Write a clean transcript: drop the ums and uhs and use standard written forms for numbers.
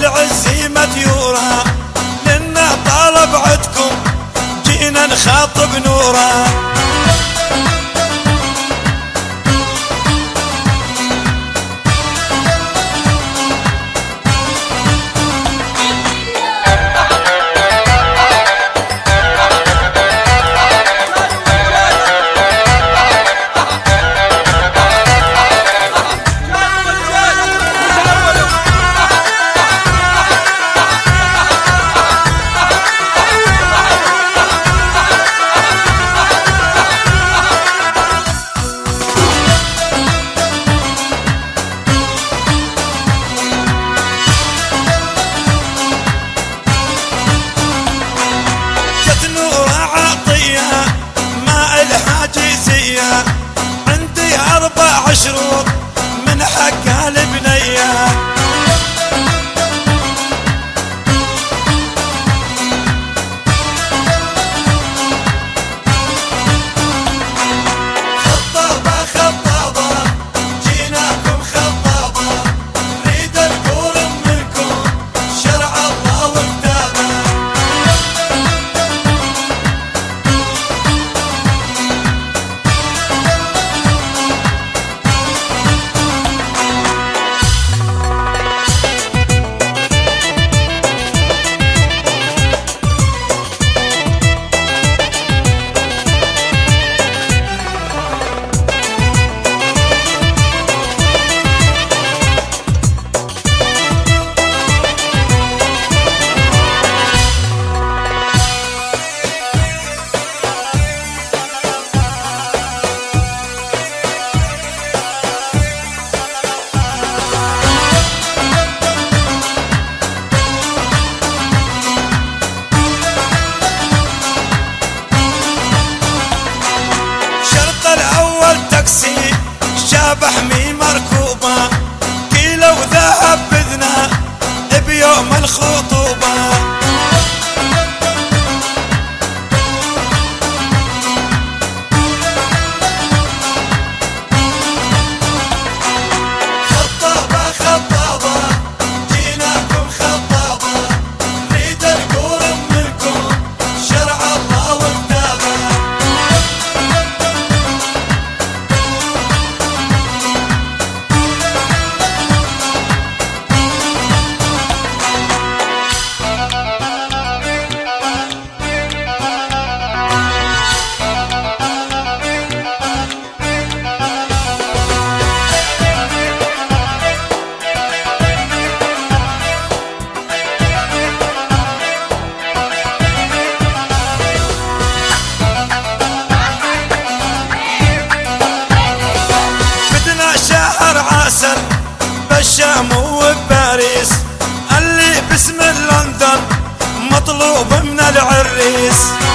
العزيمة ديورها، لنا طالب عدكم جينا نخاطب نورها. عندي 4 شروط من حقها البنية، خطابة خطابة جيناكم خطابة، نريد القرب منكم شرع الله وكتابه. شابح مي مركوبة كيلو ذهب بذنا بيوم الخطوبة، خطابة خطابة جيناكم خطابة، نريد القرب منكم شرع الله وكتابه. بالشام وبباريس اللي باسم لندن مطلوب من العريس.